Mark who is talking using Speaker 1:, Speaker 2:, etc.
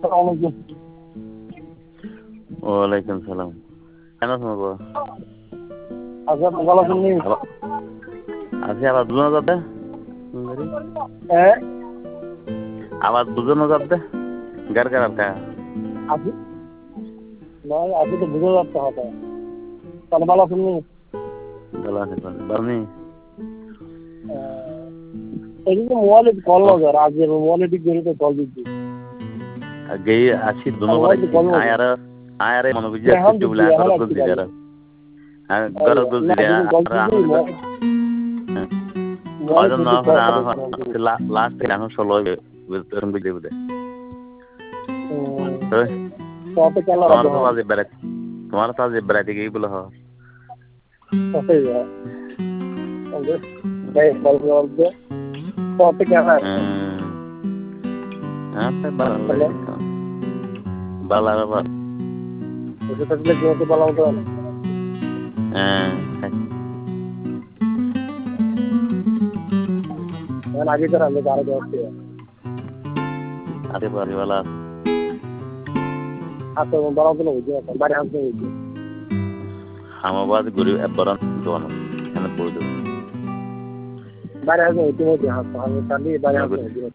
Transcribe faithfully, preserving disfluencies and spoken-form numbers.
Speaker 1: আসসালামু
Speaker 2: ওয়ালাইকুম সালাম। কেন শোনাবো?
Speaker 1: আচ্ছা ভালো আছেন নি?
Speaker 2: আছি আবার বুঝানো যাবে?
Speaker 1: হ্যাঁ
Speaker 2: আবার বুঝানো যাবে? গার গার কা
Speaker 1: আছি না আছি তো বুঝে যাচ্ছে হয়তো তাহলে ভালো আছেন নি?
Speaker 2: ভালো আছে বানি
Speaker 1: এই যে মোবাইলে কল লাগে আজ মোবাইলে ঠিক করে কল দিচ্ছি
Speaker 2: গেই আছি দুনো বড় আয়ার আয়ারে মনে বুঝি একটু বলে আর গল দিলার আর গল গল দিলা আর আজ না হলে লাস্ট এখন ষোলো এরকম বুঝে বুঝে
Speaker 1: তো কেন
Speaker 2: তোমার তো আজ বেড়াতে তোমার তো আজ বেড়াতে গিয়ে বলে হ
Speaker 1: ওকে ভাই বল বল দে তো কেন
Speaker 2: হ্যাঁ ভালো লাগে ভালো লাগে
Speaker 1: এটা থাকলে যেতে ভালো হতো
Speaker 2: হ্যাঁ
Speaker 1: मैं आगे तरह ले बारह दोस्त है
Speaker 2: आते बारी वाला
Speaker 1: हाँ तो बड़ा तो नहीं है बारह हाथ में है
Speaker 2: हम आवाज गुरु अब्बरन दोनों है ना बोल दो
Speaker 1: बारह हाथ में है तो हाँ तो हमें चालीस बारह हाथ में है